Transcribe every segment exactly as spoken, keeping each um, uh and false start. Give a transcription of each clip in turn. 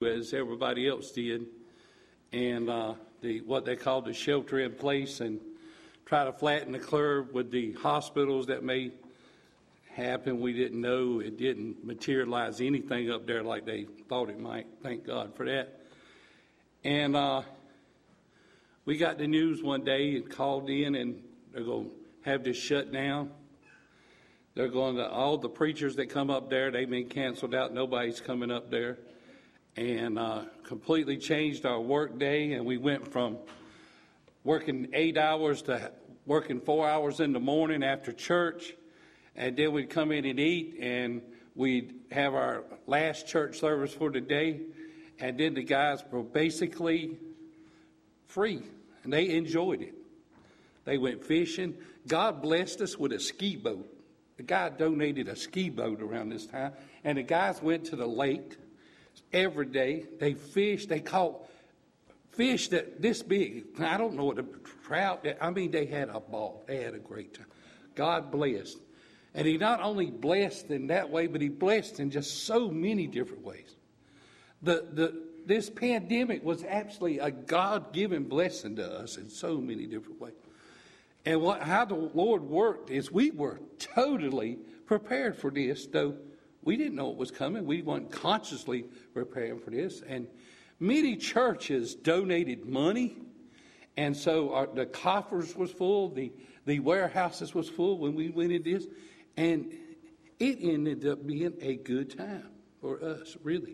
as everybody else did, and uh, the what they call the shelter in place, and try to flatten the curve with the hospitals that may happen. We didn't know. It didn't materialize anything up there like they thought it might. Thank God for that. And uh, we got the news one day and called in, and they're going to have this shut down. They're going to, all the preachers that come up there, they've been canceled out. Nobody's coming up there. And uh, completely changed our work day. And we went from working eight hours to working four hours in the morning after church. And then we'd come in and eat, and we'd have our last church service for the day. And then the guys were basically free, and they enjoyed it. They went fishing. God blessed us with a ski boat. The guy donated a ski boat around this time, and the guys went to the lake every day. They fished. They caught fish that this big. I don't know what the trout. I mean, they had a ball. They had a great time. God blessed. And he not only blessed in that way, but he blessed in just so many different ways. The the this pandemic was actually a God-given blessing to us in so many different ways. And what how the Lord worked is we were totally prepared for this, though we didn't know it was coming. We weren't consciously preparing for this. And many churches donated money, and so our, the coffers was full, the, the warehouses was full when we went into this. And it ended up being a good time for us, really.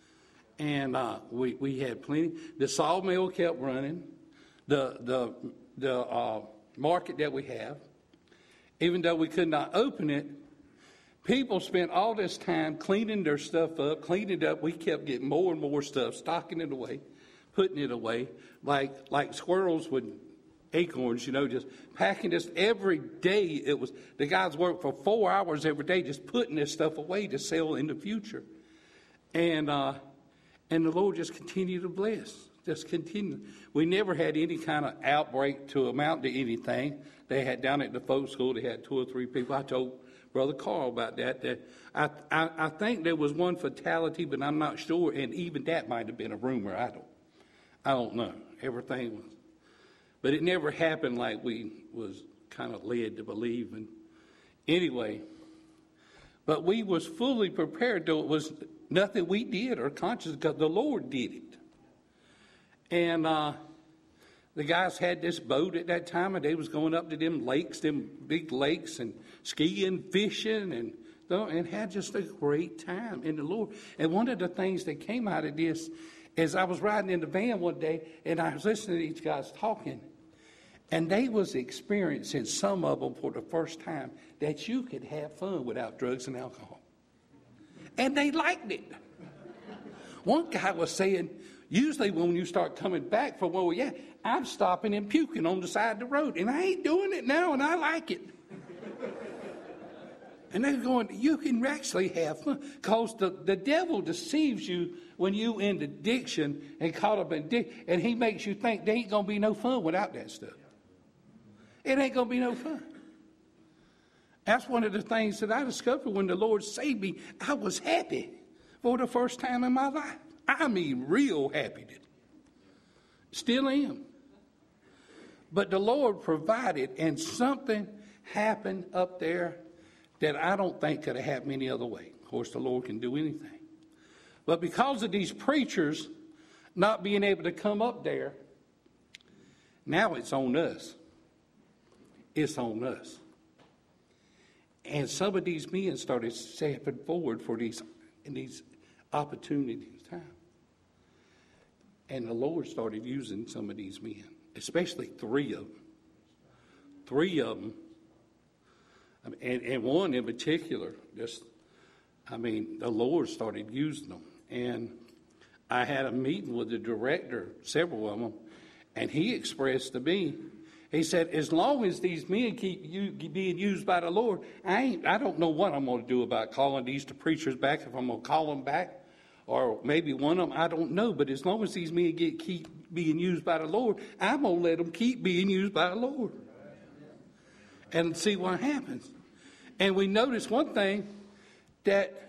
And uh, we, we had plenty. The sawmill kept running. The, the, the uh, market that we have, even though we could not open it, people spent all this time cleaning their stuff up, cleaning it up. We kept getting more and more stuff, stocking it away, putting it away, like like squirrels with acorns, you know, just packing this every day. It was the guys worked for four hours every day just putting this stuff away to sell in the future. And uh, and the Lord just continued to bless. Just continue. We never had any kind of outbreak to amount to anything. They had down at the folk school, they had two or three people. I told Brother Carl about that. That I, I I think there was one fatality, but I'm not sure. And even that might have been a rumor. I don't I don't know. Everything was, but it never happened like we was kind of led to believe. And anyway, but we was fully prepared. Though it was nothing we did or conscious, because the Lord did it. And uh, the guys had this boat at that time, and they was going up to them lakes, them big lakes, and skiing, fishing, and and had just a great time in the Lord. And one of the things that came out of this is I was riding in the van one day, and I was listening to these guys talking, and they was experiencing, some of them for the first time, that you could have fun without drugs and alcohol. And they liked it. One guy was saying, usually when you start coming back from where we at, I'm stopping and puking on the side of the road. And I ain't doing it now, and I like it. And they're going, you can actually have fun. Because the, the devil deceives you when you in addiction and caught up in addiction. And he makes you think there ain't going to be no fun without that stuff. It ain't going to be no fun. That's one of the things that I discovered when the Lord saved me. I was happy for the first time in my life. I mean, real happy. Still am. But the Lord provided, and something happened up there that I don't think could have happened any other way. Of course, the Lord can do anything. But because of these preachers not being able to come up there, now it's on us. It's on us. And some of these men started stepping forward for these, in these opportunities time. And the Lord started using some of these men, especially three of them. Three of them. And, and one in particular, just, I mean, the Lord started using them. And I had a meeting with the director, several of them, and he expressed to me, he said, as long as these men keep you, being used by the Lord, I ain't, I don't know what I'm going to do about calling these two preachers back, if I'm going to call them back, or maybe one of them, I don't know. But as long as these men get keep being used by the Lord, I'm going to let them keep being used by the Lord and see what happens. And we notice one thing, that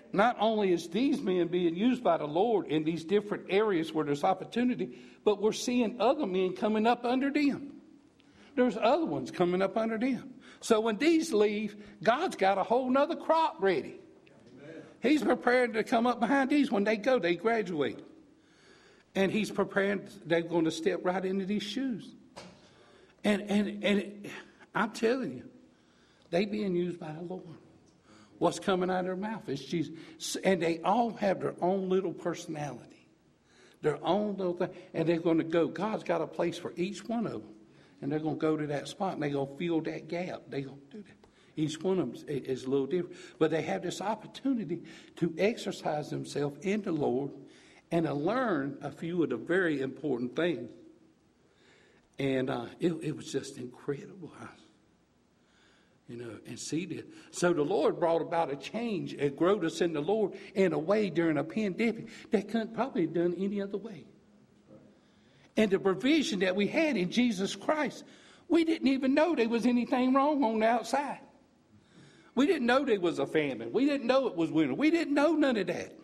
not only is these men being used by the Lord in these different areas where there's opportunity, but we're seeing other men coming up under them. There's other ones coming up under them. So when these leave, God's got a whole nother crop ready. Amen. He's preparing to come up behind these. When they go, they graduate. And he's preparing, they're going to step right into these shoes. And, and, and it, I'm telling you, they being used by the Lord. What's coming out of their mouth is Jesus. And they all have their own little personality. Their own little thing. And they're going to go. God's got a place for each one of them. And they're going to go to that spot. And they're going to fill that gap. They're going to do that. Each one of them is a little different. But they have this opportunity to exercise themselves in the Lord and to learn a few of the very important things. And uh, it, it was just incredible. You know, and see this. So the Lord brought about a change and growed us in the Lord in a way during a pandemic that couldn't probably have done any other way. And the provision that we had in Jesus Christ, we didn't even know there was anything wrong on the outside. We didn't know there was a famine. We didn't know it was winter. We didn't know none of that.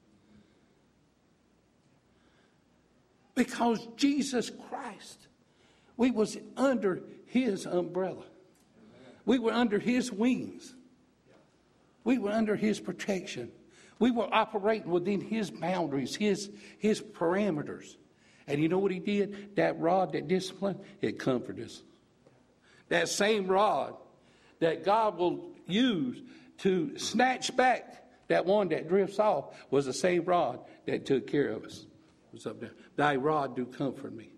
Because Jesus Christ, we was under his umbrella. We were under his wings. We were under his protection. We were operating within his boundaries, his, his parameters. And you know what he did? That rod, that discipline, it comforted us. That same rod that God will use to snatch back that one that drifts off was the same rod that took care of us. It was up there. Thy rod do comfort me.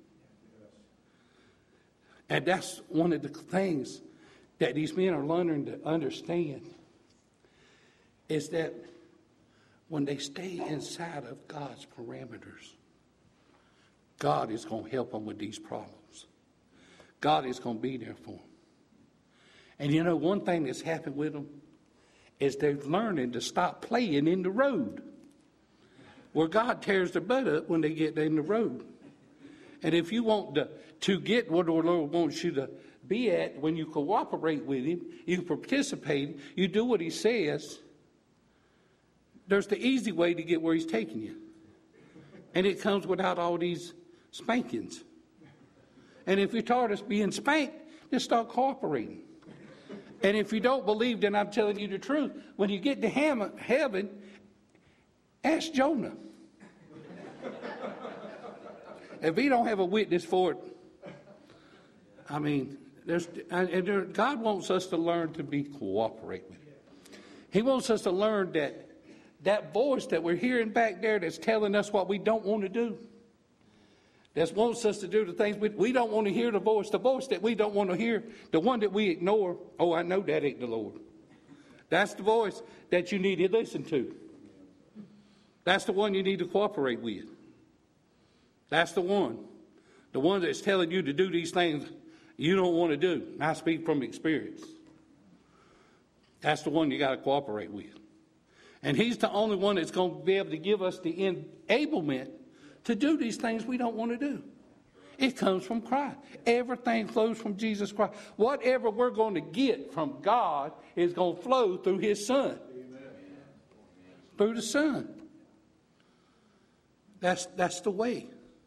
And that's one of the things that these men are learning to understand, is that when they stay inside of God's parameters, God is going to help them with these problems. God is going to be there for them. And you know, one thing that's happened with them is they're learning to stop playing in the road, where God tears their butt up when they get in the road. And if you want to, to get what the Lord wants you to be at, when you cooperate with him, you participate, you do what he says, there's the easy way to get where he's taking you. And it comes without all these spankings. And if you're tired of being spanked, just start cooperating. And if you don't believe, then I'm telling you the truth. When you get to heaven, ask Jonah. If he don't have a witness for it, I mean, there's, and there, God wants us to learn to be cooperate with him. He wants us to learn that that voice that we're hearing back there that's telling us what we don't want to do, that wants us to do the things we, we don't want to hear, the voice, the voice that we don't want to hear, the one that we ignore. Oh, I know that ain't the Lord. That's the voice that you need to listen to. That's the one you need to cooperate with. That's the one. The one that's telling you to do these things you don't want to do. I speak from experience. That's the one you got to cooperate with. And he's the only one that's going to be able to give us the enablement to do these things we don't want to do. It comes from Christ. Everything flows from Jesus Christ. Whatever we're going to get from God is going to flow through his Son. Amen. Through the Son. That's, that's the way.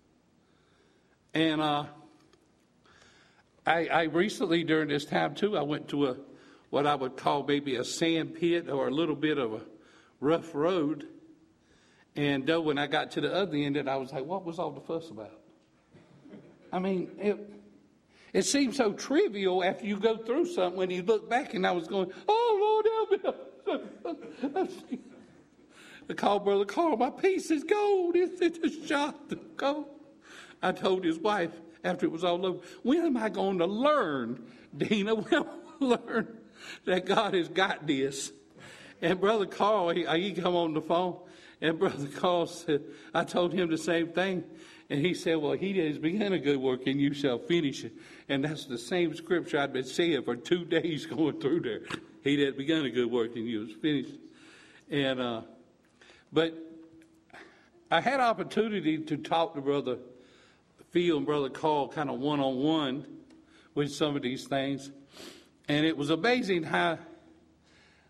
And uh, I, I recently, during this time too, I went to a what I would call maybe a sand pit or a little bit of a rough road. And uh, when I got to the other end of it, I was like, what was all the fuss about? I mean, it, it seems so trivial after you go through something when you look back, and I was going, oh, Lord, help me. I called Brother Carl, my piece is gold. It's, it's a shot of gold. I told his wife after it was all over, when am I going to learn, Dina, when am I going to learn that God has got this? And Brother Carl, he, he come on the phone, and Brother Carl said, I told him the same thing. And he said, well, he has begun a good work, and you shall finish it. And that's the same scripture I've been saying for two days going through there. He that begun a good work, and you was finished. And, uh, but I had opportunity to talk to Brother Phil and Brother Carl kind of one-on-one with some of these things. And it was amazing how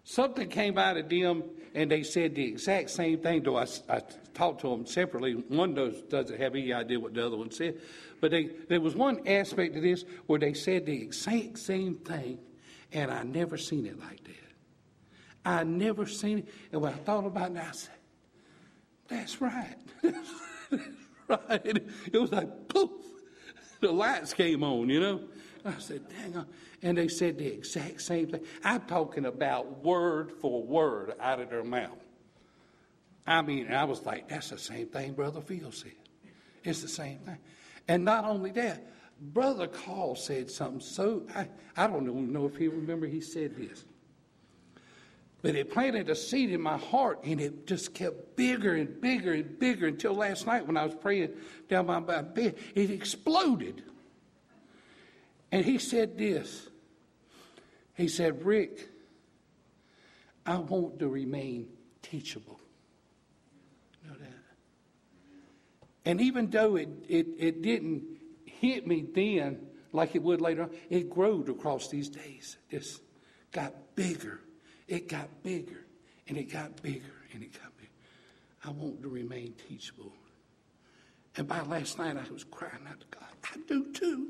Something came out of them, and they said the exact same thing. Though I, I talked to them separately. One does, doesn't have any idea what the other one said. But they, there was one aspect of this where they said the exact same thing, and I never seen it like that. I never seen it. And when I thought about it, I said, that's right. That's right. It, it was like, poof, the lights came on, you know. I said, dang on. And they said the exact same thing. I'm talking about word for word out of their mouth. I mean, I was like, that's the same thing Brother Phil said. It's the same thing. And not only that, Brother Carl said something so, I, I don't even know if he remember he said this. But it planted a seed in my heart, and it just kept bigger and bigger and bigger until last night when I was praying down by my bed. It exploded. And he said this. He said, Rick, I want to remain teachable. You know that? And even though it, it, it didn't hit me then like it would later on, it growed across these days. It just got bigger. It got bigger, and it got bigger, and it got bigger. I want to remain teachable. And by last night, I was crying out to God, I do too.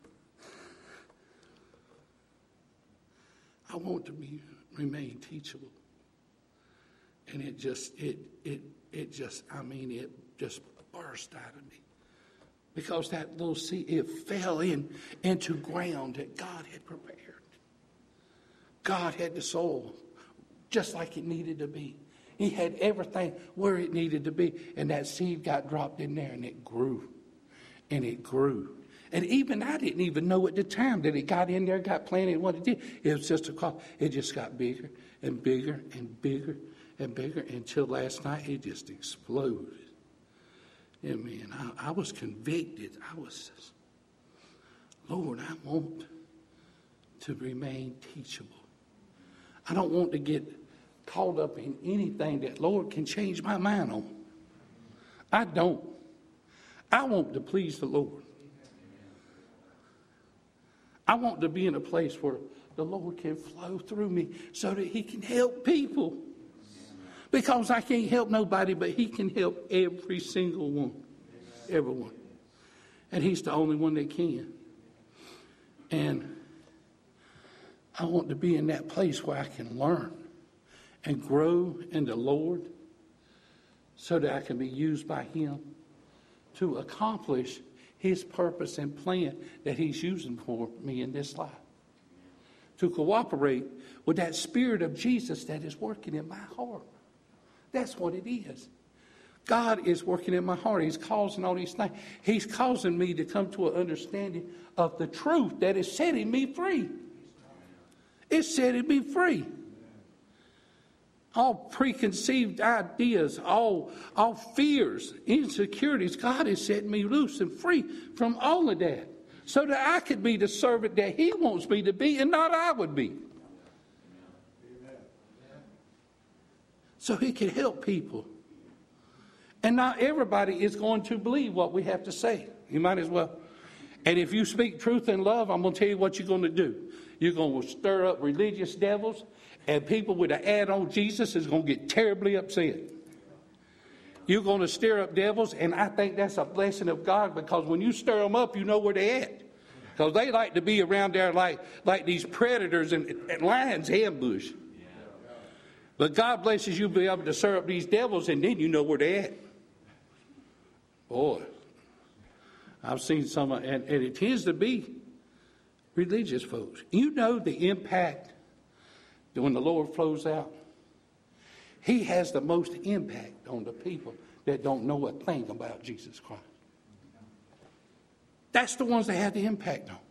I want to be, remain teachable. And it just, it, it, it just, I mean, it just burst out of me. Because that little seed, it fell in into ground that God had prepared. God had the soil just like it needed to be. He had everything where it needed to be. And that seed got dropped in there, and it grew. And it grew. And even I didn't even know at the time that it got in there, got planted, what it did. It was just a call. It just got bigger and bigger and bigger and bigger until last night it just exploded. I mean, I, I was convicted. I was just, Lord, I want to remain teachable. I don't want to get caught up in anything that Lord can change my mind on. I don't. I want to please the Lord. I want to be in a place where the Lord can flow through me so that he can help people. Because I can't help nobody, but he can help every single one. Everyone. And he's the only one that can. And I want to be in that place where I can learn and grow in the Lord so that I can be used by him to accomplish his purpose and plan that he's using for me in this life. To cooperate with that Spirit of Jesus that is working in my heart. That's what it is. God is working in my heart. He's causing all these things. He's causing me to come to an understanding of the truth that is setting me free. It's setting me free. All preconceived ideas, all, all fears, insecurities, God is setting me loose and free from all of that. So that I could be the servant that he wants me to be and not I would be. So he can help people. And not everybody is going to believe what we have to say. You might as well. And if you speak truth and love, I'm going to tell you what you're going to do. You're going to stir up religious devils, and people with an ad on Jesus is going to get terribly upset. You're going to stir up devils, and I think that's a blessing of God, because when you stir them up, you know where they're at. Because they like to be around there like, like these predators and, and lions ambush. But God blesses you to be able to stir up these devils, and then you know where they're at. Boy, I've seen some, and, and it tends to be religious folks. You know the impact that when the Lord flows out, he has the most impact on the people that don't know a thing about Jesus Christ. That's the ones that have the impact on.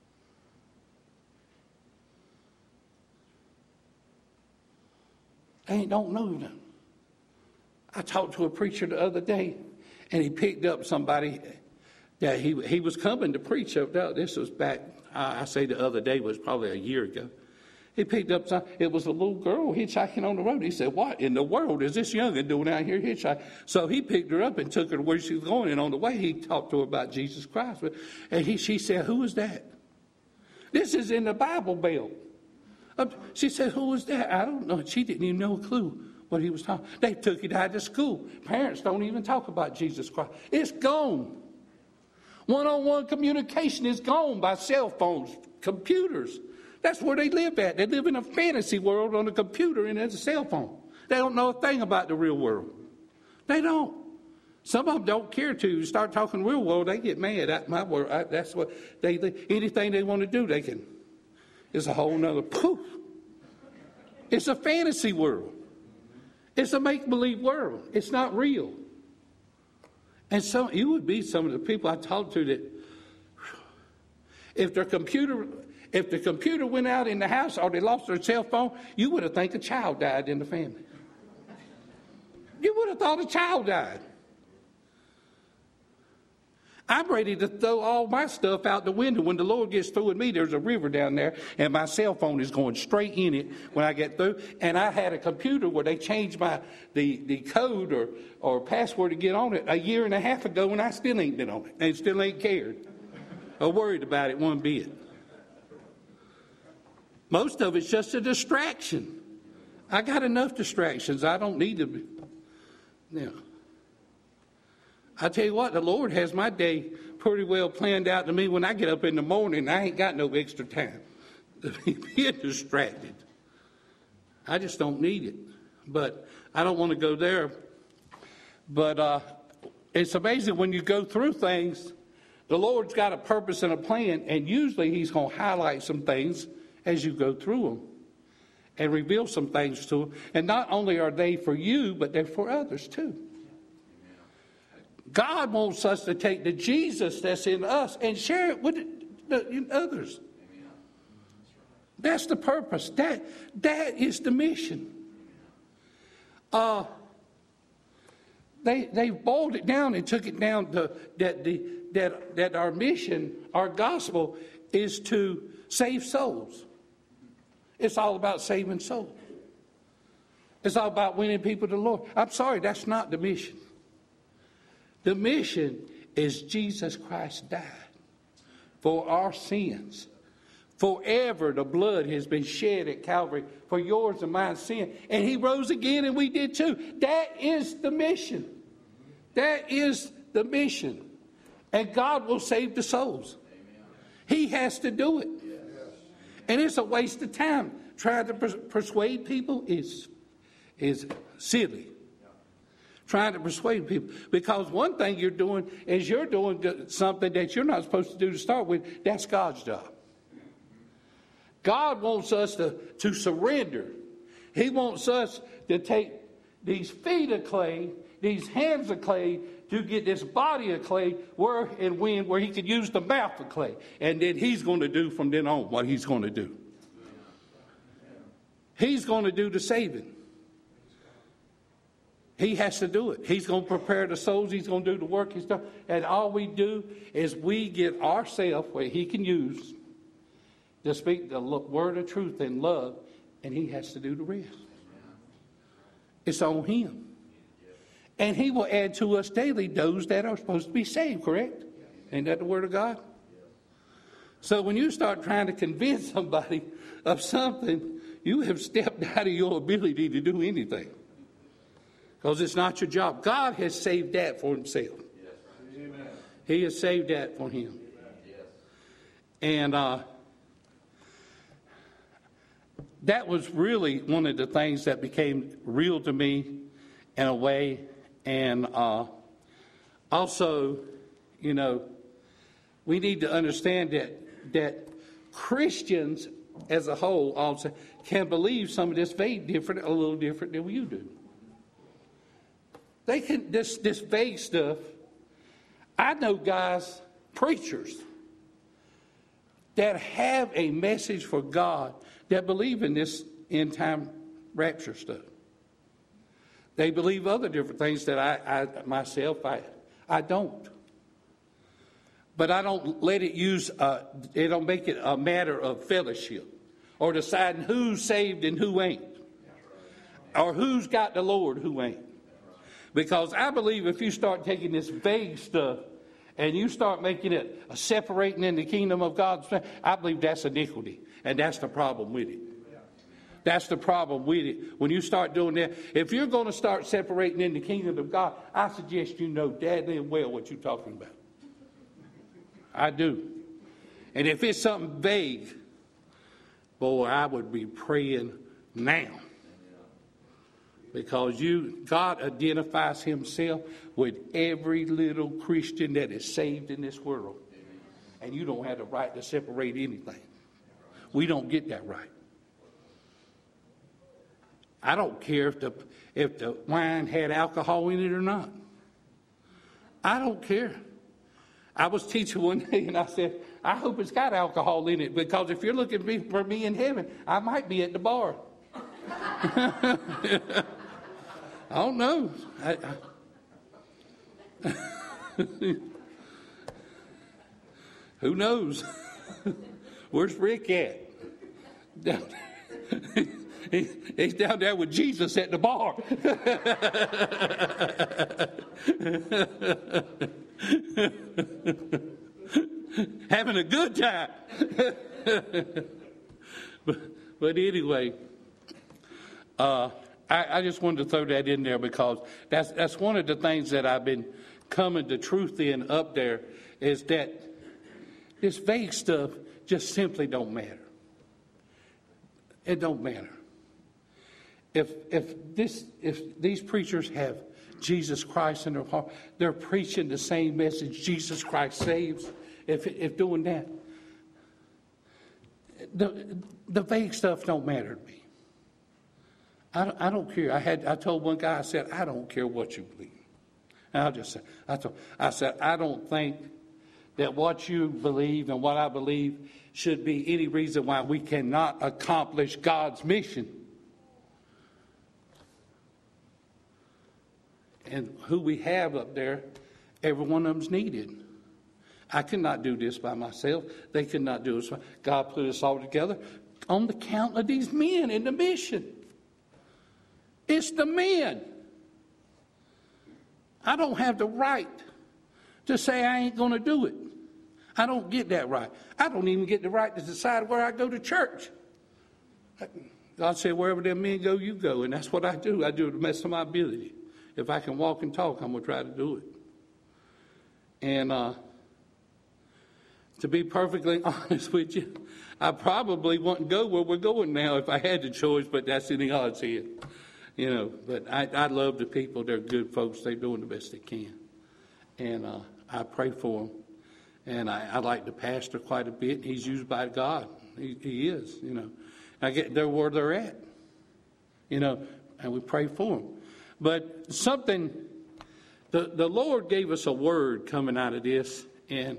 They don't know them. I talked to a preacher the other day, and he picked up somebody that he he was coming to preach. This was back, I say the other day, was probably a year ago. He picked up some, it was a little girl hitchhiking on the road. He said, what in the world is this young'un doing out here hitchhiking? So he picked her up and took her to where she was going. And on the way, he talked to her about Jesus Christ. And he, she said, who is that? This is in the Bible Belt. Uh, she said, who was that? I don't know. She didn't even know a clue what he was talking. They took it out of school. Parents don't even talk about Jesus Christ. It's gone. One-on-one communication is gone by cell phones, computers. That's where they live at. They live in a fantasy world on a computer and it's a cell phone. They don't know a thing about the real world. They don't. Some of them don't care to. You start talking real world, they get mad at my word. I, that's what they, they, anything they want to do, they can. It's a whole nother poof. It's a fantasy world. It's a make-believe world. It's not real. And so you would be some of the people I talked to that if their computer, if the computer went out in the house or they lost their cell phone, you would have think a child died in the family. You would have thought a child died. I'm ready to throw all my stuff out the window. When the Lord gets through with me, there's a river down there, and my cell phone is going straight in it when I get through. And I had a computer where they changed my the, the code or, or password to get on it a year and a half ago, and I still ain't been on it, and still ain't cared or worried about it one bit. Most of it's just a distraction. I got enough distractions. I don't need to be, you know. I tell you what, the Lord has my day pretty well planned out to me. When I get up in the morning, I ain't got no extra time to be distracted. I just don't need it. But I don't want to go there. But uh, it's amazing when you go through things, the Lord's got a purpose and a plan, and usually he's going to highlight some things as you go through them and reveal some things to them. And not only are they for you, but they're for others too. God wants us to take the Jesus that's in us and share it with the others. That's the purpose. That, that is the mission. Uh, they they boiled it down and took it down to that the that that our mission, our gospel, is to save souls. It's all about saving souls. It's all about winning people to the Lord. I'm sorry, that's not the mission. The mission is Jesus Christ died for our sins. Forever the blood has been shed at Calvary for yours and my sin. And he rose again and we did too. That is the mission. That is the mission. And God will save the souls. He has to do it. And it's a waste of time. Trying to pers- persuade people is, is silly. Trying to persuade people. Because one thing you're doing is you're doing something that you're not supposed to do to start with. That's God's job. God wants us to, to surrender. He wants us to take these feet of clay, these hands of clay, to get this body of clay where and when where he could use the mouth of clay. And then he's going to do from then on what he's going to do. He's going to do the saving. He has to do it. He's going to prepare the souls. He's going to do the work. He's done. And all we do is we get ourselves where he can use to speak the word of truth in love, and he has to do the rest. It's on him. And he will add to us daily those that are supposed to be saved, correct? Ain't that the word of God? So when you start trying to convince somebody of something, you have stepped out of your ability to do anything. Because it's not your job. God has saved that for himself. Yes. He has saved that for him. Yes. And uh, that was really one of the things that became real to me in a way. And uh, also, you know, we need to understand that that Christians as a whole also can believe some of this vague different, a little different than you do. They can, this, this vague stuff, I know guys, preachers, that have a message for God that believe in this end time rapture stuff. They believe other different things that I, I myself, I, I don't. But I don't let it use, uh, it don't make it a matter of fellowship or deciding who's saved and who ain't. Or who's got the Lord, who ain't. Because I believe if you start taking this vague stuff and you start making it a separating in the kingdom of God, I believe that's iniquity. And that's the problem with it. That's the problem with it. When you start doing that, if you're going to start separating in the kingdom of God, I suggest you know deadly well what you're talking about. I do. And if it's something vague, boy, I would be praying now. Because you, God identifies himself with every little Christian that is saved in this world. And you don't have the right to separate anything. We don't get that right. I don't care if the, if the wine had alcohol in it or not. I don't care. I was teaching one day and I said, I hope it's got alcohol in it, because if you're looking for me in heaven, I might be at the bar. I don't know. I, I Who knows? Where's Rick at? Down he, he's down there with Jesus at the bar. Having a good time. but, but anyway, uh, I, I just wanted to throw that in there, because that's that's one of the things that I've been coming to truth in up there, is that this vague stuff just simply don't matter. It don't matter. If if this if these preachers have Jesus Christ in their heart, they're preaching the same message, Jesus Christ saves. If if doing that, the the vague stuff don't matter to me. I I don't care. I had I told one guy, I said, I don't care what you believe. And I'll just say I told I said I don't think that what you believe and what I believe should be any reason why we cannot accomplish God's mission. And who we have up there, every one of them's needed. I cannot do this by myself. They could not do it. God put us all together on the count of these men in the mission. It's the men. I don't have the right to say I ain't going to do it. I don't get that right. I don't even get the right to decide where I go to church. God said, wherever them men go, you go. And that's what I do. I do it to the best of my ability. If I can walk and talk, I'm going to try to do it. And uh, to be perfectly honest with you, I probably wouldn't go where we're going now if I had the choice, but that's in the odds here. You know, but I, I love the people. They're good folks. They're doing the best they can. And uh, I pray for them. And I, I like the pastor quite a bit. He's used by God. He, he is, you know. I get they're where they're at, you know, and we pray for them. But something, the, the Lord gave us a word coming out of this. And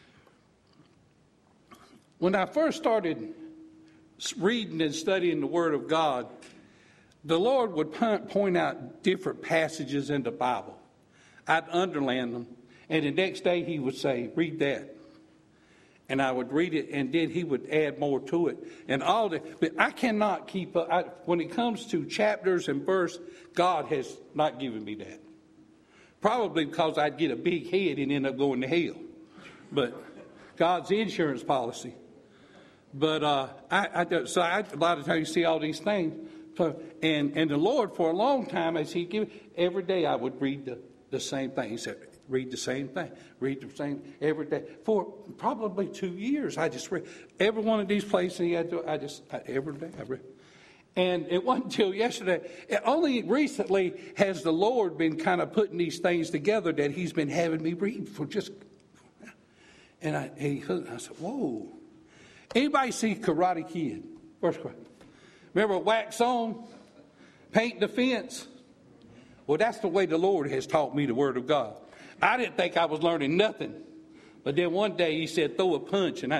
when I first started reading and studying the Word of God, the Lord would point out different passages in the Bible. I'd underline them. And the next day he would say, read that. And I would read it, and then he would add more to it. And all that. But I cannot keep up. I, when it comes to chapters and verse, God has not given me that. Probably because I'd get a big head and end up going to hell. But God's insurance policy. But uh, I, I, so I, a lot of times you see all these things. And, and the Lord, for a long time, as he gave, every day I would read the, the same thing. He said, read the same thing. Read the same every day. For probably two years, I just read every one of these places he had to, I just, I, every day I read. And it wasn't until yesterday, it only recently has the Lord been kind of putting these things together that he's been having me read for just, and I, and he, I said, whoa. Anybody see Karate Kid? First question. Remember Wax On, Paint the Fence? Well, that's the way the Lord has taught me the Word of God. I didn't think I was learning nothing. But then one day he said, throw a punch. And I,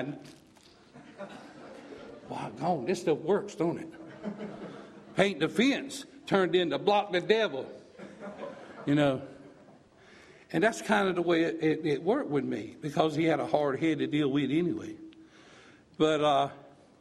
wow, gone. This stuff works, don't it? Paint the fence turned into block the devil. You know. And that's kind of the way it, it, it worked with me. Because he had a hard head to deal with anyway. But uh,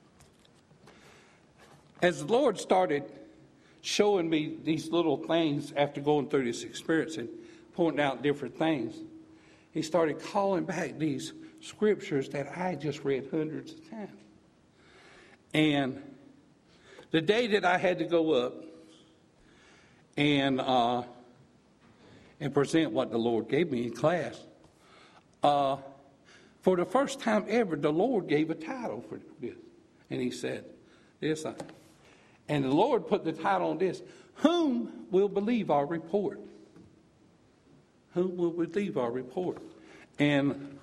as the Lord started showing me these little things after going through this experience and pointing out different things, he started calling back these scriptures that I just read hundreds of times. And the day that I had to go up and uh, and present what the Lord gave me in class, uh, for the first time ever, the Lord gave a title for this. And he said, this, and the Lord put the title on this, whom will believe our report? Whom will believe our report? And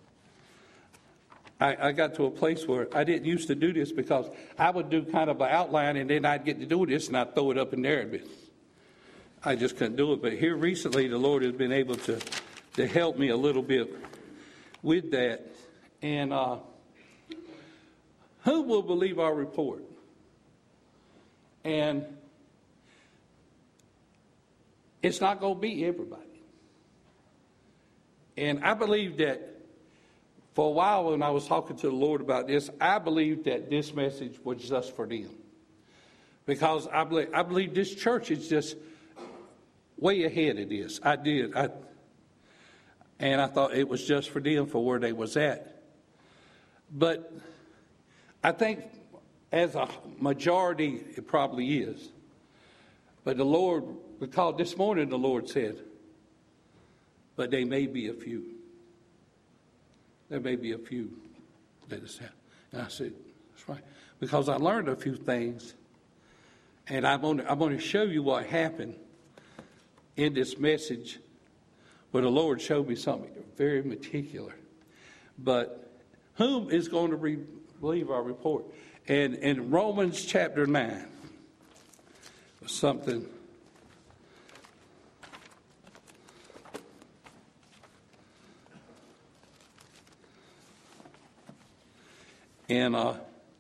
I, I got to a place where I didn't used to do this because I would do kind of an outline and then I'd get to do this and I'd throw it up in there a bit. I just couldn't do it. But here recently, the Lord has been able to, to help me a little bit with that. And uh, who will believe our report? And it's not going to be everybody. And I believe that for a while when I was talking to the Lord about this, I believed that this message was just for them. Because I believe, I believe this church is just way ahead of this. I did. I, and I thought it was just for them for where they was at. But I think as a majority, it probably is. But the Lord, because this morning the Lord said, but there may be a few. There may be a few that is that. And I said, that's right. Because I learned a few things. And I'm going to, I'm going to show you what happened in this message where the Lord showed me something very particular. But whom is going to re- believe our report? And in Romans chapter nine, something. And uh,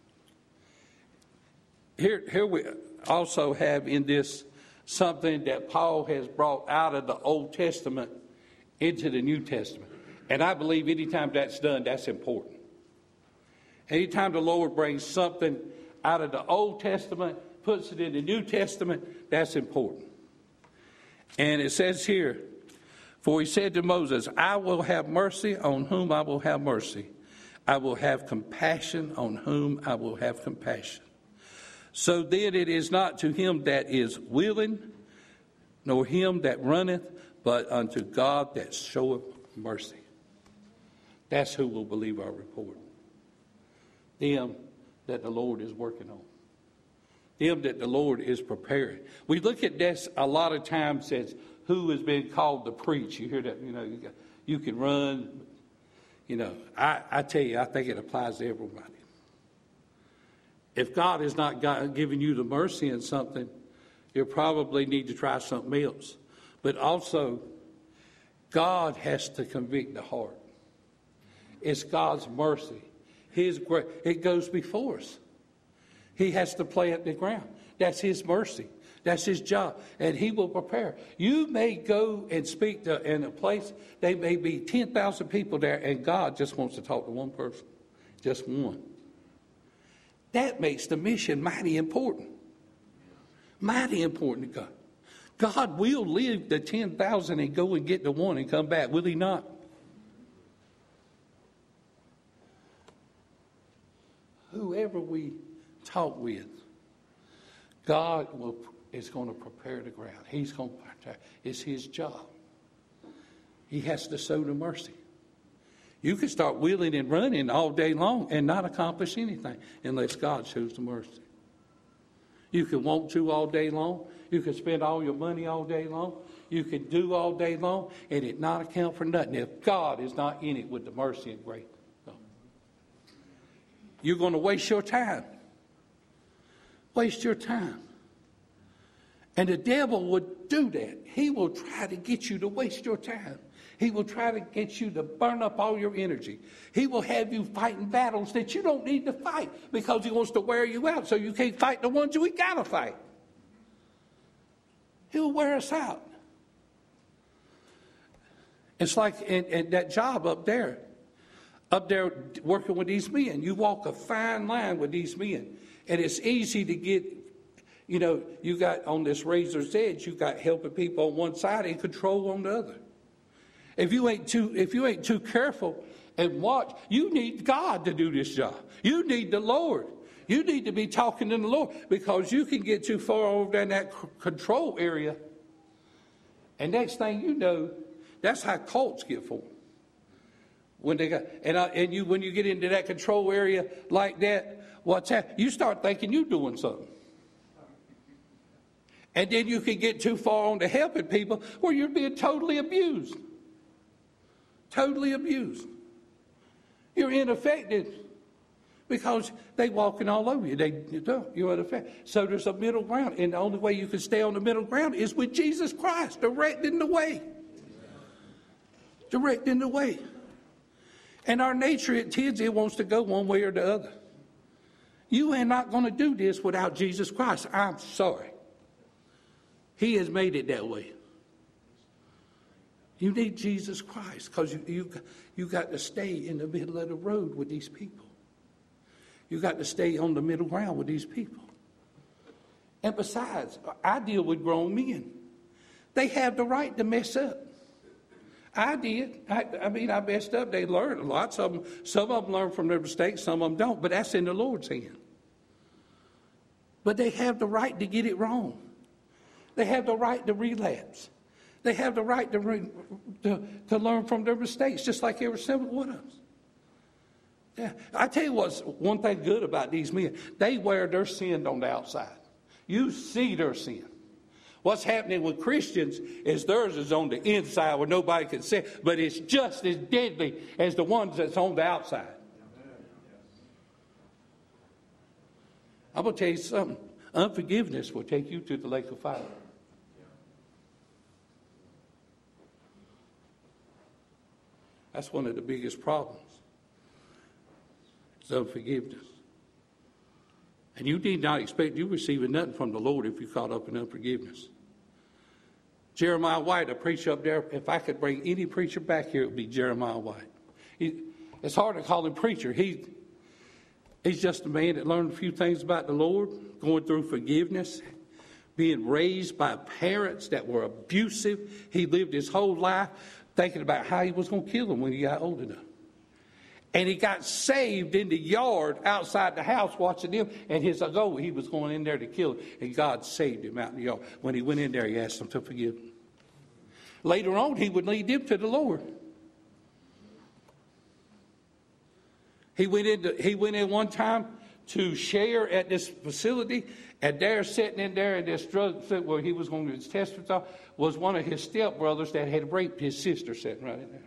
here, here we also have in this something that Paul has brought out of the Old Testament into the New Testament. And I believe anytime that's done, that's important. Anytime the Lord brings something out of the Old Testament, puts it in the New Testament, that's important. And it says here, for he said to Moses, I will have mercy on whom I will have mercy. I will have compassion on whom I will have compassion. So then it is not to him that is willing, nor him that runneth, but unto God that showeth mercy. That's who will believe our report. Them that the Lord is working on. Them that the Lord is preparing. We look at this a lot of times as who has been called to preach. You hear that, you know, you, got, you can run. You know, I, I tell you, I think it applies to everybody. If God has not got, given you the mercy in something, you probably need to try something else. But also, God has to convict the heart. It's God's mercy. His grace. It goes before us. He has to plant the ground. That's His mercy. That's His job. And He will prepare. You may go and speak to, in a place, there may be ten thousand people there, and God just wants to talk to one person. Just one. That makes the mission mighty important. Mighty important to God. God will leave the ten thousand and go and get the one and come back, will He not? Whoever we talk with, God will, is going to prepare the ground. He's going to prepare. It's His job. He has to sow the mercy. You can start wheeling and running all day long and not accomplish anything unless God shows the mercy. You can want to all day long. You can spend all your money all day long. You can do all day long and it not account for nothing if God is not in it with the mercy and grace. No. You're going to waste your time. Waste your time. And the devil would do that. He will try to get you to waste your time. He will try to get you to burn up all your energy. He will have you fighting battles that you don't need to fight because he wants to wear you out so you can't fight the ones you got to fight. He'll wear us out. It's like in, in that job up there, up there working with these men. You walk a fine line with these men, and it's easy to get, you know, you got on this razor's edge, you got helping people on one side and control on the other. If you ain't too, if you ain't too careful and watch, you need God to do this job. You need the Lord. You need to be talking to the Lord, because you can get too far over in that c- control area. And next thing you know, that's how cults get formed. When they got and I, and you when you get into that control area like that, what's that? You start thinking you're doing something. And then you can get too far on to helping people where you're being totally abused. Totally abused. You're ineffective because they walking all over you. They don't. You're ineffective. So there's a middle ground. And the only way you can stay on the middle ground is with Jesus Christ, directing the way. Directing the way. And our nature, it tends, it wants to go one way or the other. You are not going to do this without Jesus Christ. I'm sorry. He has made it that way. You need Jesus Christ, because you, you, you got to stay in the middle of the road with these people. You got to stay on the middle ground with these people. And besides, I deal with grown men. They have the right to mess up. I did. I, I mean, I messed up. They learned. Lots of them. Some of them learn from their mistakes. Some of them don't. But that's in the Lord's hand. But they have the right to get it wrong. They have the right to relapse. They have the right to, re, to, to learn from their mistakes, just like every single one of us. Yeah. I tell you what's one thing good about these men. They wear their sin on the outside. You see their sin. What's happening with Christians is theirs is on the inside where nobody can see it, but it's just as deadly as the ones that's on the outside. I'm going to tell you something. Unforgiveness will take you to the lake of fire. That's one of the biggest problems. It's unforgiveness. And you need not expect you receiving nothing from the Lord if you're caught up in unforgiveness. Jeremiah White, a preacher up there, if I could bring any preacher back here, it would be Jeremiah White. He, it's hard to call him preacher. He, he's just a man that learned a few things about the Lord, going through forgiveness, being raised by parents that were abusive. He lived his whole life thinking about how he was going to kill them when he got old enough. And he got saved in the yard outside the house watching them. And his goal, he was going in there to kill him. And God saved him out in the yard. When he went in there, he asked him to forgive him. Later on, he would lead them to the Lord. He went in, he went in one time to share at this facility. And there, sitting in there in this drug where he was going to test himself, was one of his stepbrothers that had raped his sister sitting right in there.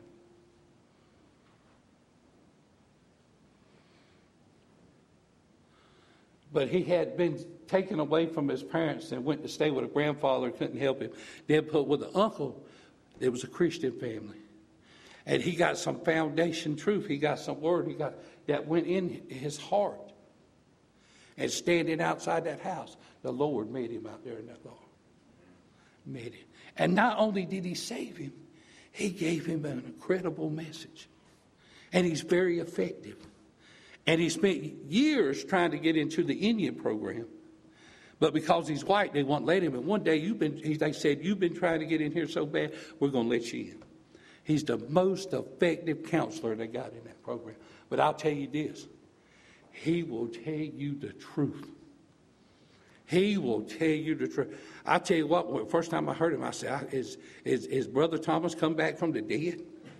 But he had been taken away from his parents and went to stay with a grandfather, couldn't help him. Then put with an uncle. It was a Christian family. And he got some foundation truth. He got some word he got that went in his heart. And standing outside that house, the Lord made him out there in that law. Made him. And not only did he save him, he gave him an incredible message. And he's very effective. And he spent years trying to get into the Indian program. But because he's white, they won't let him. And one day, you've been, they said, you've been trying to get in here so bad, we're going to let you in. He's the most effective counselor they got in that program. But I'll tell you this. He will tell you the truth. He will tell you the truth. I'll tell you what, the first time I heard him, I said, is, is, is Brother Thomas come back from the dead?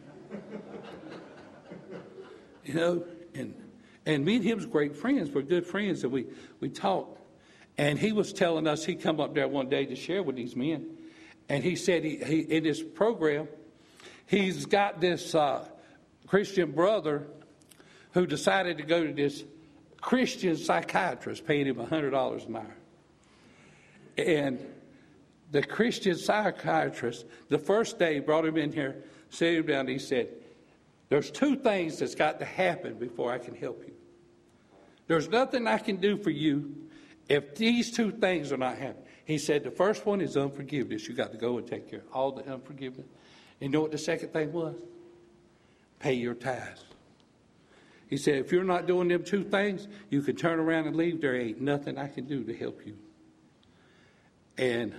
You know, and... And me and him was great friends. We're good friends, and we, we talked. And he was telling us he'd come up there one day to share with these men. And he said he, he in this program, he's got this uh, Christian brother who decided to go to this Christian psychiatrist, paying him one hundred dollars an hour. And the Christian psychiatrist, the first day, brought him in here, sat him down, and he said, there's two things that's got to happen before I can help you. There's nothing I can do for you if these two things are not happening. He said the first one is unforgiveness. You got to go and take care of all the unforgiveness. You know what the second thing was? Pay your tithes. He said if you're not doing them two things, you can turn around and leave. There ain't nothing I can do to help you. And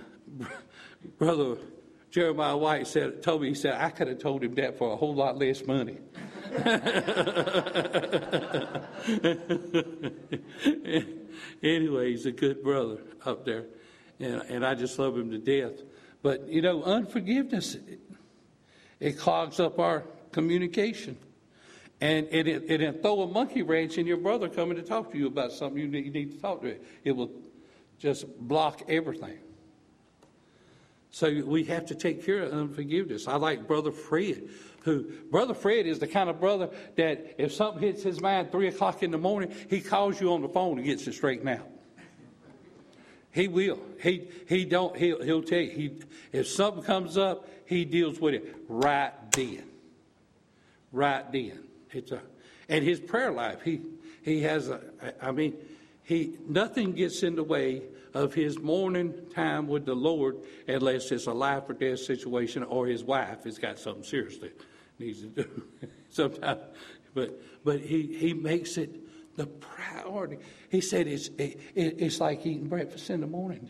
Brother Jeremiah White said, told me, he said, I could have told him that for a whole lot less money. Anyway, he's a good brother up there, and, and I just love him to death. But, you know, unforgiveness, it, it clogs up our communication. And it, it, it'll throw a monkey wrench in your brother coming to talk to you about something you need, you need to talk to. It will just block everything. So we have to take care of unforgiveness. I like Brother Fred, who, Brother Fred is the kind of brother that if something hits his mind three o'clock in the morning, he calls you on the phone and gets it straightened out. He will. He he don't. He'll he'll tell you. He if something comes up, he deals with it right then. Right then. It's a, and his prayer life. He he has a. I mean, he nothing gets in the way of his morning time with the Lord unless it's a life or death situation or his wife has got something serious that needs to do sometimes. But but he, he makes it the priority. He said it's it, it's like eating breakfast in the morning.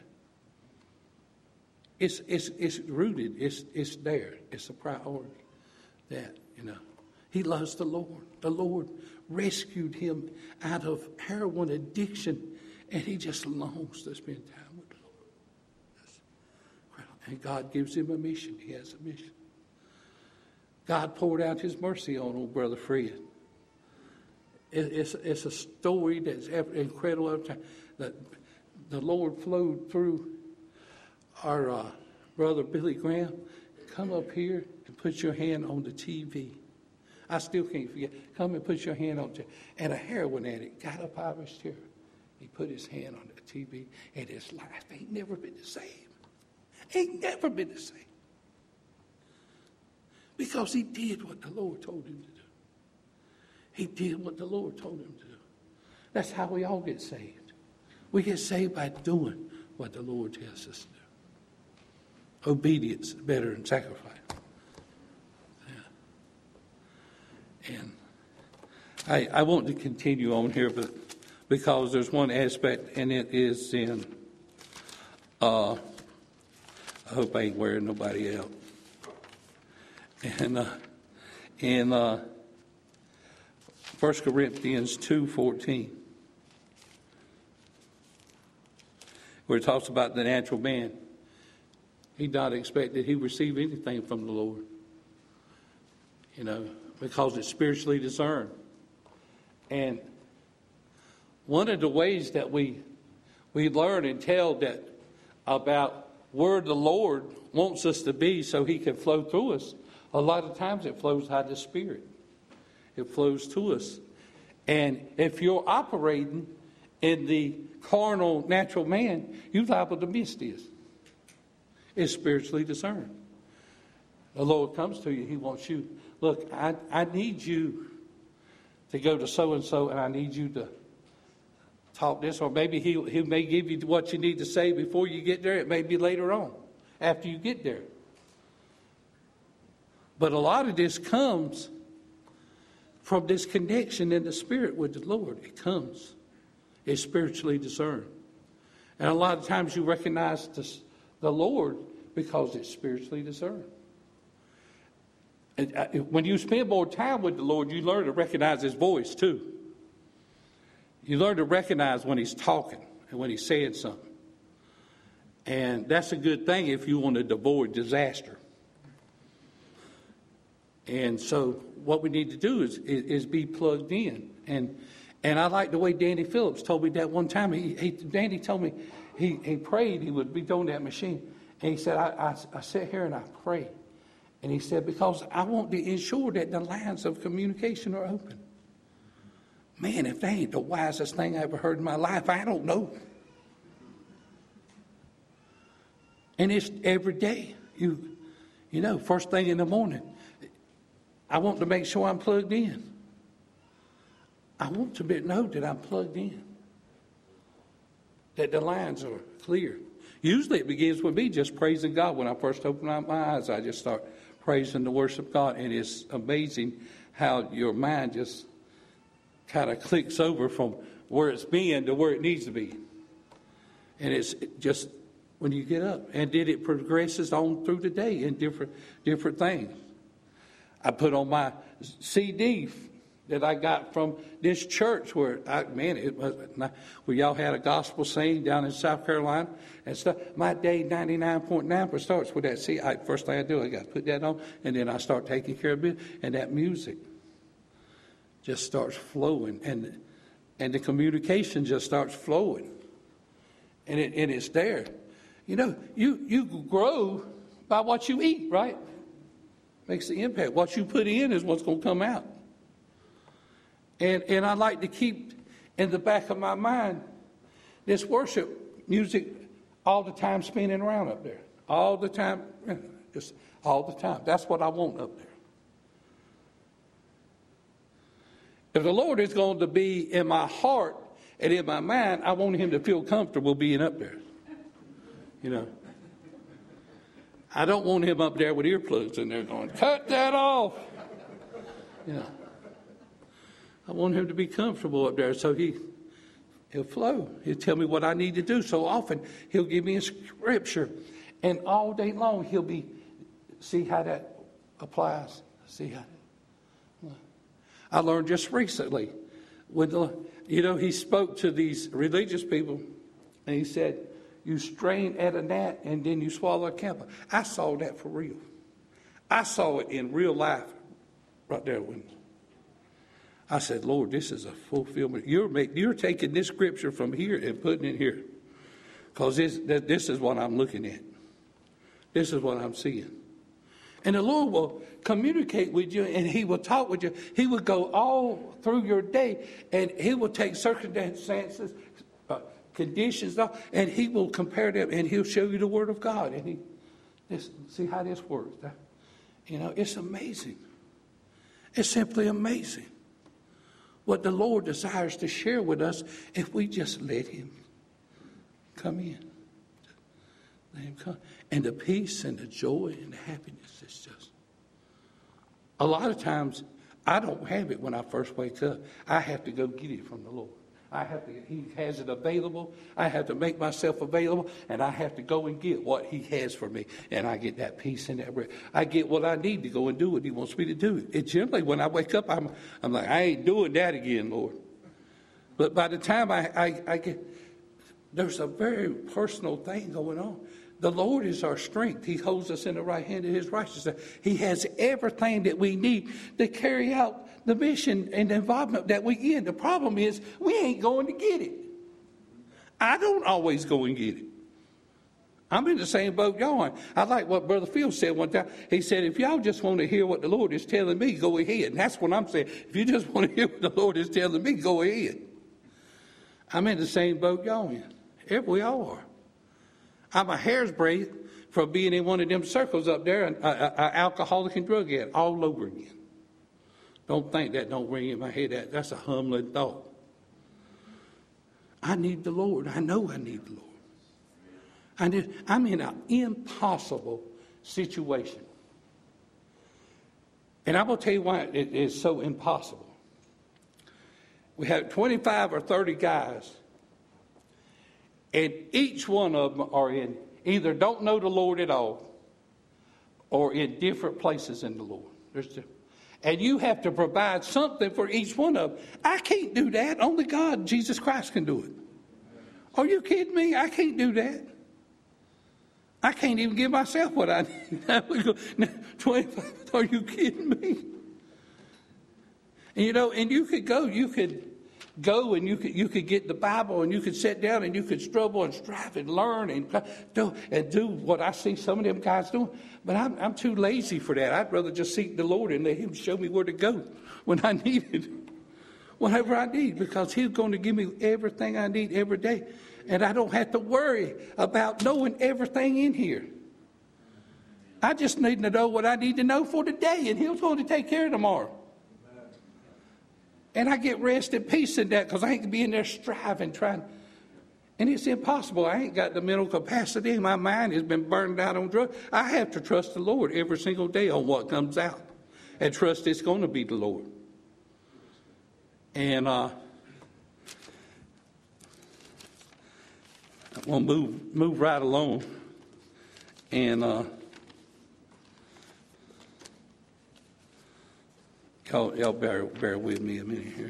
It's it's it's rooted. It's it's there. It's a priority. That you know, he loves the Lord. The Lord rescued him out of heroin addiction. And he just longs to spend time with the Lord. And God gives him a mission. He has a mission. God poured out his mercy on old Brother Fred. It's, it's a story that's incredible. The, the Lord flowed through our uh, brother Billy Graham. Come up here and put your hand on the T V. I still can't forget. Come and put your hand on the T V. And a heroin addict got up out of his chair. He put his hand on the T V, and his life ain't never been the same. Ain't never been the same. Because he did what the Lord told him to do. He did what the Lord told him to do. That's how we all get saved. We get saved by doing what the Lord tells us to do. Obedience is better than sacrifice. Yeah. And I, I want to continue on here, but because there's one aspect, and it is in, uh, I hope I ain't wearing nobody out. And uh, in uh, First Corinthians two fourteen, where it talks about the natural man, he not expect that he receive anything from the Lord, you know, because it's spiritually discerned. And one of the ways that we we learn and tell that about where the Lord wants us to be so he can flow through us, a lot of times it flows out of the Spirit. It flows to us. And if you're operating in the carnal, natural man, you're liable to miss this. It's spiritually discerned. The Lord comes to you. He wants you, look, I, I need you to go to so-and-so, and I need you to talk this, or maybe he he may give you what you need to say before you get there. It may be later on, after you get there. But a lot of this comes from this connection in the Spirit with the Lord. It comes. It's spiritually discerned. And a lot of times you recognize the, the Lord because it's spiritually discerned. And when you spend more time with the Lord, you learn to recognize his voice too. You learn to recognize when he's talking and when he's saying something. And that's a good thing if you want to avoid disaster. And so what we need to do is, is, is be plugged in. And and I like the way Danny Phillips told me that one time. He, he Danny told me he, he prayed he would be doing that machine. And he said, I, I, I sit here and I pray. And he said, because I want to ensure that the lines of communication are open. Man, if that ain't the wisest thing I ever heard in my life, I don't know. And it's every day. You, you know, first thing in the morning, I want to make sure I'm plugged in. I want to be, know that I'm plugged in. That the lines are clear. Usually it begins with me just praising God. When I first open up my eyes, I just start praising the worship God. And it's amazing how your mind just kind of clicks over from where it's been to where it needs to be. And it's just when you get up. And then it progresses on through the day in different different things. I put on my C D that I got from this church where, I, man, it was where y'all had a gospel sing down in South Carolina and stuff. My day ninety-nine point nine percent starts with that. See, I, first thing I do, I got to put that on, and then I start taking care of it, and that music just starts flowing, and and the communication just starts flowing, and it and it's there. You know, you you grow by what you eat, right? Makes the impact. What you put in is what's going to come out. And and I like to keep in the back of my mind this worship music all the time spinning around up there. All the time. Just all the time. That's what I want up there. If the Lord is going to be in my heart and in my mind, I want him to feel comfortable being up there. You know. I don't want him up there with earplugs in there going, cut that off. You know. I want him to be comfortable up there so he, he'll flow. He'll tell me what I need to do. So often he'll give me a scripture. And all day long he'll be, see how that applies. See how that, I learned just recently, when the, you know, he spoke to these religious people and he said, you strain at a gnat and then you swallow a camel. I saw that for real. I saw it in real life right there when I said, Lord, this is a fulfillment. You're make, you're taking this scripture from here and putting it here. Because this, this is what I'm looking at. This is what I'm seeing. And the Lord will communicate with you and he will talk with you. He will go all through your day and he will take circumstances, uh, conditions, and he will compare them and he'll show you the word of God. And he, this, see how this works. You know, it's amazing. It's simply amazing what the Lord desires to share with us if we just let him come in. Let him come. And the peace and the joy and the happiness is just. A lot of times, I don't have it when I first wake up. I have to go get it from the Lord. I have to, he has it available. I have to make myself available, and I have to go and get what he has for me. And I get that peace and that rest. I get what I need to go and do what he wants me to do. It generally, when I wake up, I'm, I'm like, I ain't doing that again, Lord. But by the time I, I, I get, there's a very personal thing going on. The Lord is our strength. He holds us in the right hand of his righteousness. He has everything that we need to carry out the mission and the involvement that we in. The problem is we ain't going to get it. I don't always go and get it. I'm in the same boat y'all are. I like what Brother Phil said one time. He said, if y'all just want to hear what the Lord is telling me, go ahead. And that's what I'm saying. If you just want to hear what the Lord is telling me, go ahead. I'm in the same boat y'all in. Here we all are. I'm a hair's breadth from being in one of them circles up there, an alcoholic and drug addict all over again. Don't think that don't ring in my head. That, that's a humbling thought. I need the Lord. I know I need the Lord. I need, I'm in an impossible situation. And I'm going to tell you why it is so impossible. We have twenty-five or thirty guys, and each one of them are in either don't know the Lord at all or in different places in the Lord. There's the, and you have to provide something for each one of them. I can't do that. Only God, Jesus Christ, can do it. Are you kidding me? I can't do that. I can't even give myself what I need. twenty-five, are you kidding me? And you know, and you could go, you could go and you could you could get the Bible and you could sit down and you could struggle and strive and learn and do and do what I see some of them guys doing. But I'm I'm too lazy for that. I'd rather just seek the Lord and let him show me where to go when I need it. Whatever I need, because he's going to give me everything I need every day. And I don't have to worry about knowing everything in here. I just need to know what I need to know for today, and he's going to take care of tomorrow. And I get rest and peace in that because I ain't being there striving, trying. And it's impossible. I ain't got the mental capacity. My mind has been burned out on drugs. I have to trust the Lord every single day on what comes out. And trust it's going to be the Lord. And uh, we'll move, move right along. And uh, Y'all, y'all bear, bear with me a minute here.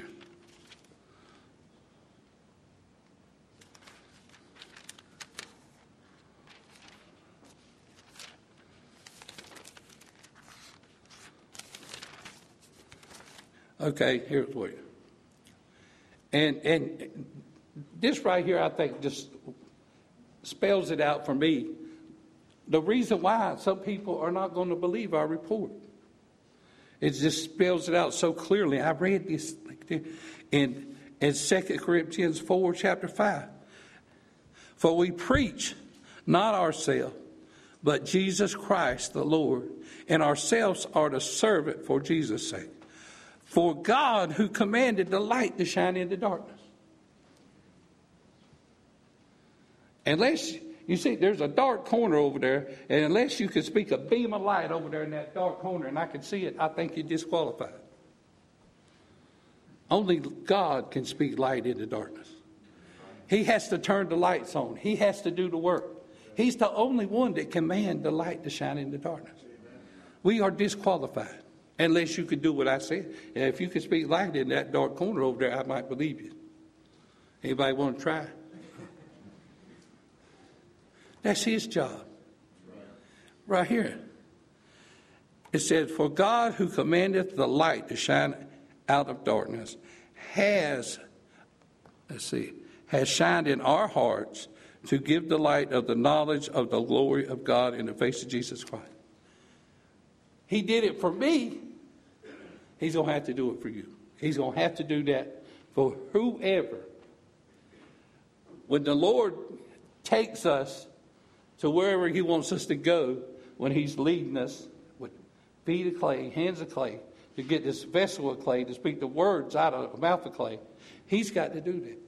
Okay, here's what you. And and this right here, I think, just spells it out for me. The reason why some people are not going to believe our report. It just spells it out so clearly. I read this in, in Second Corinthians four, chapter five. For we preach not ourselves, but Jesus Christ the Lord, and ourselves are the servant for Jesus' sake. For God who commanded the light to shine in the darkness. Unless, you see, there's a dark corner over there, and unless you can speak a beam of light over there in that dark corner, and I can see it, I think you're disqualified. Only God can speak light into darkness. He has to turn the lights on. He has to do the work. He's the only one that can command the light to shine into darkness. We are disqualified. Unless you could do what I said. And if you could speak light in that dark corner over there, I might believe you. Anybody want to try? That's his job. Right here. It says, for God who commandeth the light to shine out of darkness has, let's see, has shined in our hearts to give the light of the knowledge of the glory of God in the face of Jesus Christ. He did it for me. He's going to have to do it for you. He's going to have to do that for whoever. When the Lord takes us to wherever he wants us to go, when he's leading us with feet of clay, hands of clay, to get this vessel of clay, to speak the words out of the mouth of clay, he's got to do that.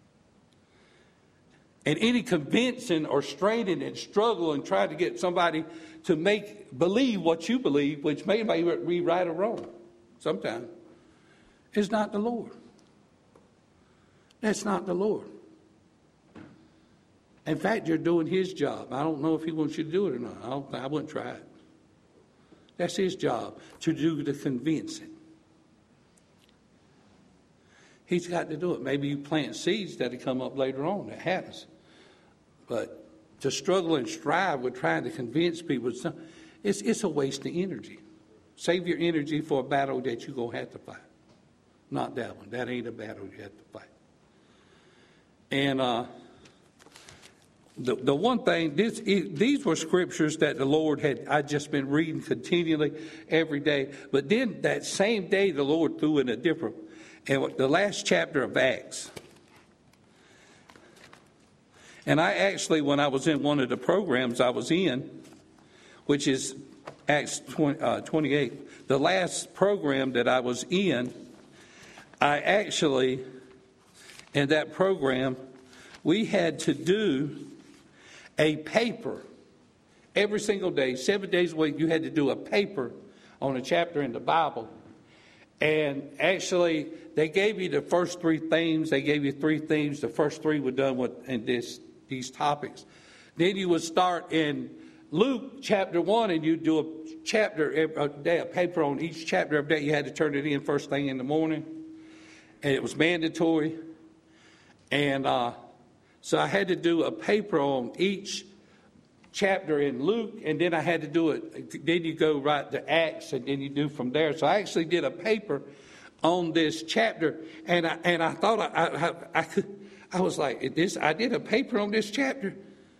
And any convincing or straining and struggle and trying to get somebody to make believe what you believe, which may be right or wrong sometimes, is not the Lord. That's not the Lord. In fact, you're doing his job. I don't know if he wants you to do it or not. I, don't, I wouldn't try it. That's his job, to do the convincing. He's got to do it. Maybe you plant seeds that'll come up later on. That happens. But to struggle and strive with trying to convince people, it's, it's a waste of energy. Save your energy for a battle that you're going to have to fight. Not that one. That ain't a battle you have to fight. And uh, the the one thing, this, it, these were scriptures that the Lord had, I'd just been reading continually every day. But then that same day, the Lord threw in a different, and the last chapter of Acts. And I actually, when I was in one of the programs I was in, which is Acts twenty, uh, twenty-eight, the last program that I was in, I actually, in that program, we had to do a paper every single day, seven days a week. You had to do a paper on a chapter in the Bible. And actually, they gave you the first three themes. They gave you three themes. The first three were done with in this these topics. Then you would start in Luke chapter one, and you'd do a chapter every day, a paper on each chapter every day. You had to turn it in first thing in the morning, and it was mandatory. And uh, so I had to do a paper on each chapter in Luke, and then I had to do it. Then you go right to Acts, and then you do from there. So I actually did a paper on this chapter, and I and I thought I I, I could. I was like, this. I did a paper on this chapter.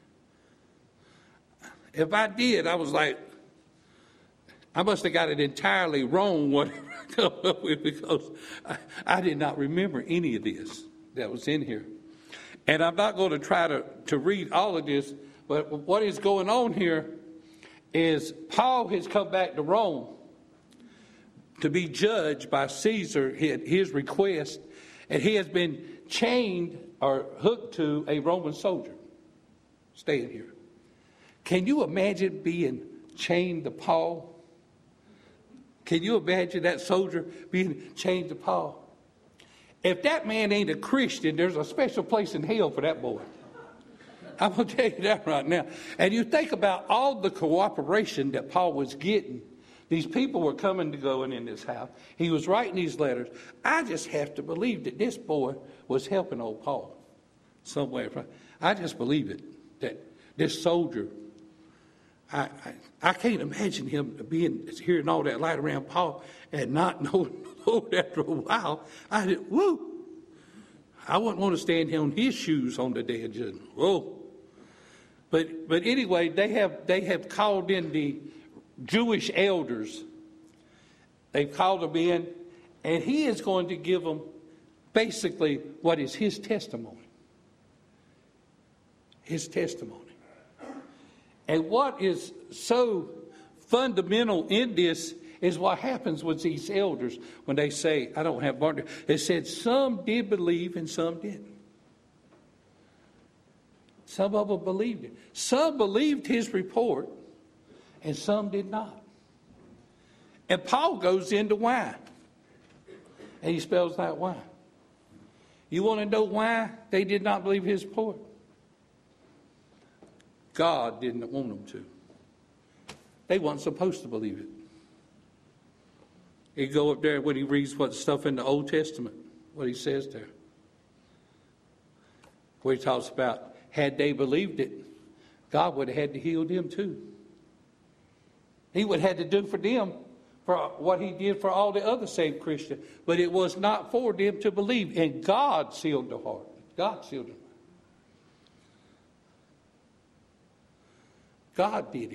If I did, I was like, I must have got it entirely wrong, whatever I come up with, because I, I did not remember any of this that was in here. And I'm not going to try to, to read all of this, but what is going on here is Paul has come back to Rome to be judged by Caesar, his request, and he has been chained or hooked to a Roman soldier staying here. Can you imagine being chained to Paul? Can you imagine that soldier being chained to Paul? If that man ain't a Christian, there's a special place in hell for that boy. I'm going to tell you that right now. And you think about all the cooperation that Paul was getting These people were coming to going in this house. He was writing these letters. I just have to believe that this boy was helping old Paul somewhere. I just believe it, that this soldier, I, I, I can't imagine him being hearing all that light around Paul and not knowing the Lord after a while. I did, whoa. I wouldn't want to stand on his shoes on the day of judgment. Whoa. But but anyway, they have they have called in the Jewish elders. They've called them in, and he is going to give them basically what is his testimony. His testimony. And what is so fundamental in this is what happens with these elders when they say, I don't have Barnabas. It said some did believe and some didn't. Some of them believed it. Some believed his report and some did not. And Paul goes into why. And he spells out why. You want to know why they did not believe his report? God didn't want them to. They weren't supposed to believe it. He'd go up there when he reads what stuff in the Old Testament, what he says there. Where he talks about, had they believed it, God would have had to heal them too. He would have had to do for them for what he did for all the other saved Christians. But it was not for them to believe. And God sealed the heart. God sealed them. God did it.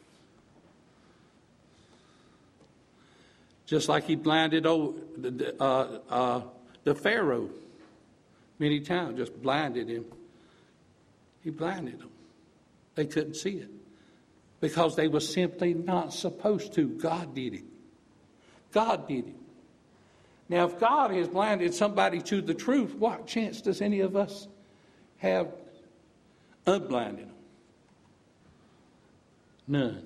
Just like he blinded old, uh, uh, the Pharaoh many times, just blinded him. He blinded them. They couldn't see it because they were simply not supposed to. God did it. God did it. Now, if God has blinded somebody to the truth, what chance does any of us have unblinding them? None.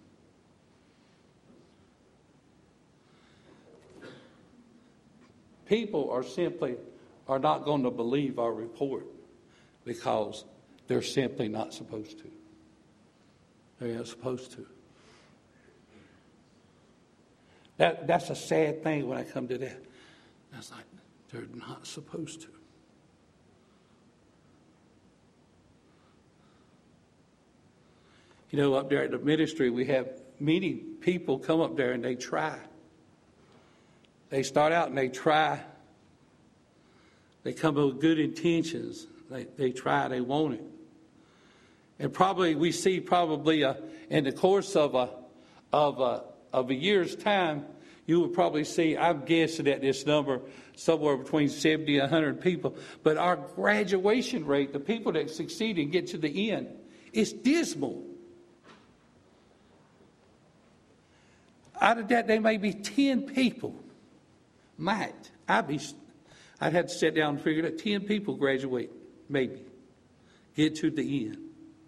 People are simply are not going to believe our report because they're simply not supposed to. They're not supposed to. That that's a sad thing when I come to that. That's like they're not supposed to. You know, up there at the ministry, we have many people come up there and they try. They start out and they try. They come with good intentions. They they try. They want it. And probably we see probably a, in the course of a of a of a year's time, you would probably see. I'm guessing at this number somewhere between seventy and one hundred people. But our graduation rate, the people that succeed and get to the end, is dismal. Out of that, there may be ten people. Might. I'd be, I'd have to sit down and figure that ten people graduate, maybe. Get to the end.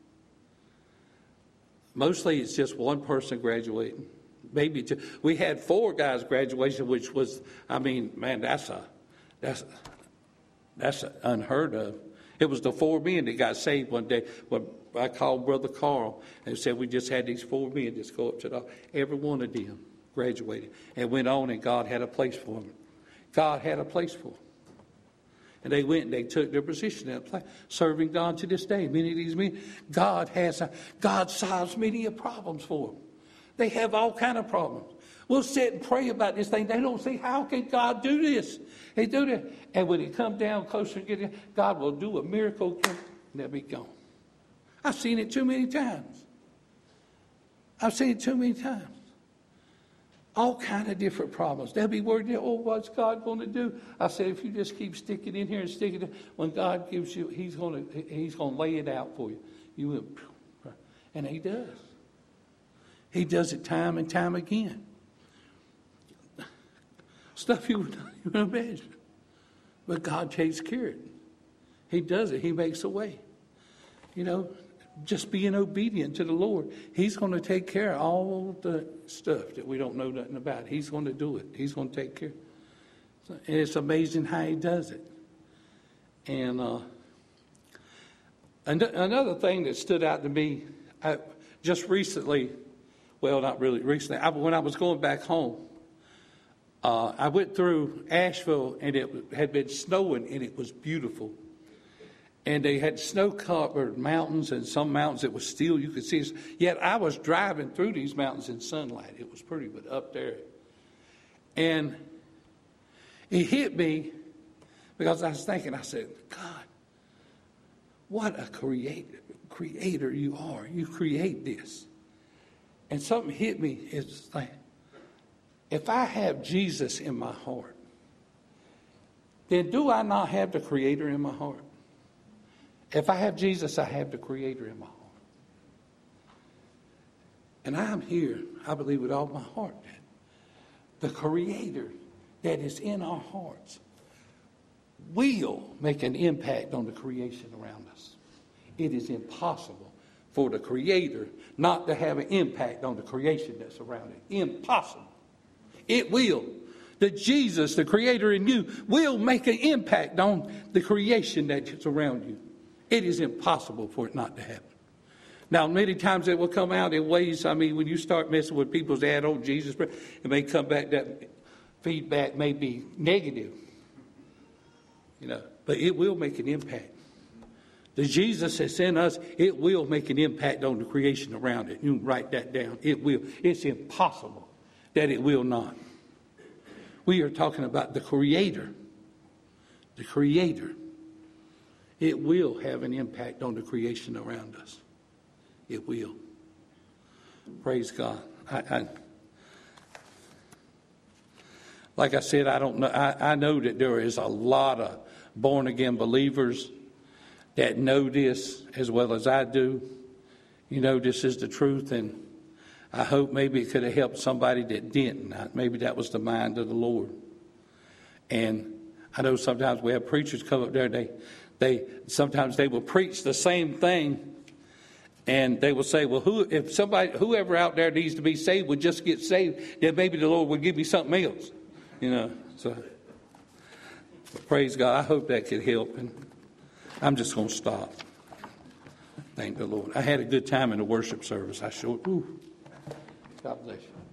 Mostly it's just one person graduating. Maybe two. We had four guys graduation, which was, I mean, man, that's a, that's, that's unheard of. It was the four men that got saved one day. When I called Brother Carl and said, we just had these four men just go up to the, every one of them graduated and went on, and God had a place for them. God had a place for them. And they went and they took their position in a place, serving God to this day. Many of these men, God has, a, God solves many problems for them. They have all kind of problems. We'll sit and pray about this thing. They don't see, how can God do this? He do that. And when it comes down closer and get in, God will do a miracle and they'll be gone. I've seen it too many times. I've seen it too many times. All kind of different problems. They'll be worried, oh, what's God going to do? I said, if you just keep sticking in here and sticking in, when God gives you, he's going to he's going to lay it out for you. You will, and he does. He does it time and time again. Stuff you would not even imagine. But God takes care of it. He does it. He makes a way. You know, just being obedient to the Lord. He's going to take care of all the stuff that we don't know nothing about. He's going to do it. He's going to take care. And it's amazing how he does it. And uh, another thing that stood out to me, I, just recently, well, not really recently. I, when I was going back home, uh, I went through Asheville, and it had been snowing, and it was beautiful. And they had snow-covered mountains, and some mountains it was still, you could see. Yet I was driving through these mountains in sunlight. It was pretty, but up there. And it hit me because I was thinking, I said, God, what a creator, creator you are. You create this. And something hit me. It's like, if I have Jesus in my heart, then do I not have the Creator in my heart? If I have Jesus, I have the Creator in my heart. And I'm here, I believe with all my heart, that the Creator that is in our hearts will make an impact on the creation around us. It is impossible for the Creator not to have an impact on the creation that's around it. Impossible. It will. The Jesus, the Creator in you, will make an impact on the creation that's around you. It is impossible for it not to happen. Now, many times it will come out in ways, I mean, when you start messing with people's dad, oh, Jesus, it may come back, that feedback may be negative. You know, but it will make an impact. The Jesus that's in us, it will make an impact on the creation around it. You can write that down. It will. It's impossible that it will not. We are talking about the Creator. The Creator. It will have an impact on the creation around us. It will. Praise God. I, I, like I said, I don't know. I, I know that there is a lot of born-again believers that know this as well as I do. You know, this is the truth, and I hope maybe it could have helped somebody that didn't. Maybe that was the mind of the Lord. And I know sometimes we have preachers come up there, they, they sometimes they will preach the same thing, and they will say, well, who if somebody, whoever out there needs to be saved would just get saved, then maybe the Lord would give me something else. You know, so praise God. I hope that could help. And I'm just going to stop. Thank the Lord. I had a good time in the worship service. I sure, ooh, God bless you.